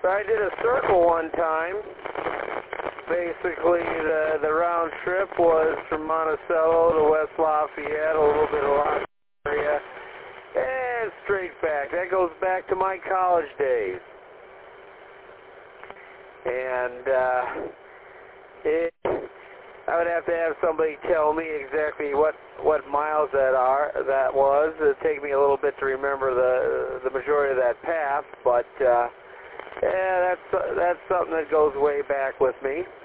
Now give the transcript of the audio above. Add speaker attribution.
Speaker 1: So I did a circle one time. Basically, the round trip was from Monticello to West Lafayette, a little bit of Los area, and straight back. That goes back to my college days. And I would have to have somebody tell me exactly what miles that was. It'd take me a little bit to remember the majority of that path, but yeah, that's something that goes way back with me.